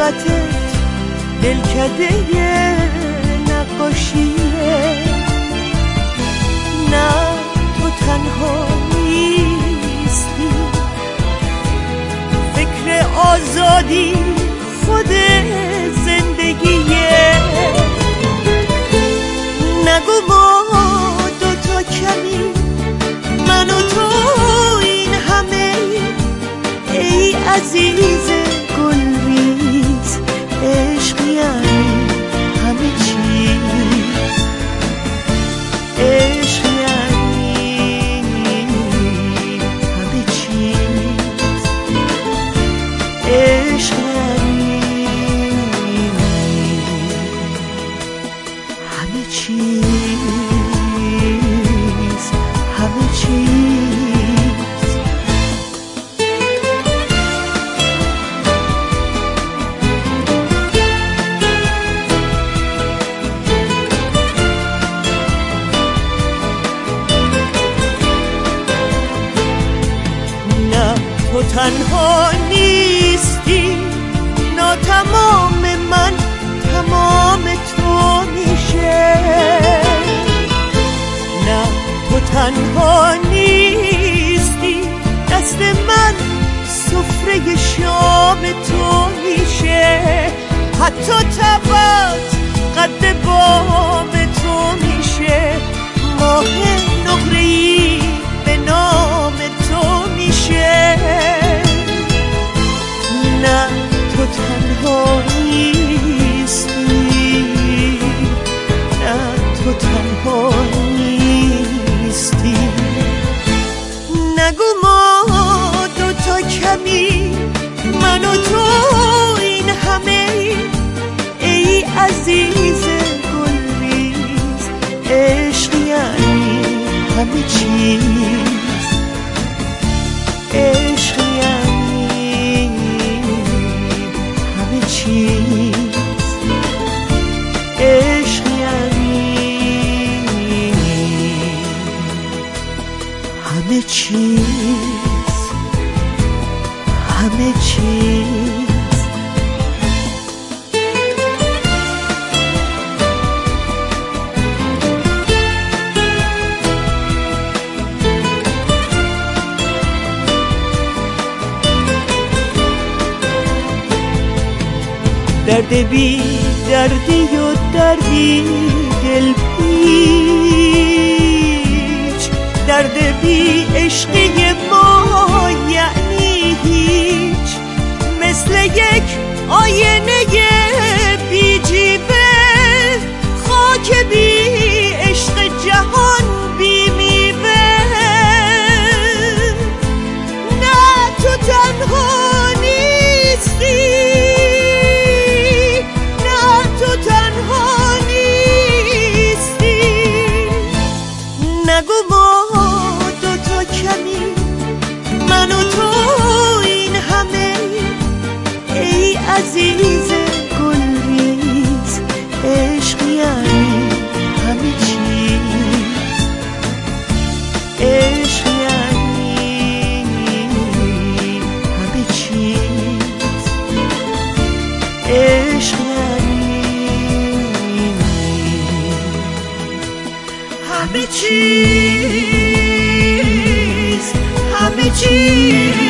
خطت دلکده نقاشیه. نه تو تنها نیستی، فکر آزادی خود زندگیه. نگو ما دوتا کمی، من و تو این همه. ای عزیز گلریز، عشق یعنی همه چیز. عشق یعنی همه چیز. عشق یعنی همه چیز. همه چیز. تو تنها نیستی، ناتمام من تمام تو میشه. نه تو تنها نیستی، دست من سفره شام تو میشه. حتی تبت قد بام تو میشه. ماه نقره‌ای به نام تو میشه. نه تو تنها نیستی، نه تو تنها نیستی. نگو ما دوتا کمی، من و تو این همه. ای عزیز گلریز، عشق یعنی همه چیز. عشق یعنی همه چیز. عشق یعنی همه چیز. همه چیز. درد بی دردی و دردی دل پیچ. درد بی عشقی ما یعنی هیچ. مثل یک آینه بی جیبه، خاک بی عشق جهان بی میوه. نه تو تنها نیستی، نگو ما دوتا کمی، من و تو این همه. ای عزیز گلریز، عشق یعنی همه چیز. عشق یعنی همه چیز. عشق یعنی همه چیز. همه چیز.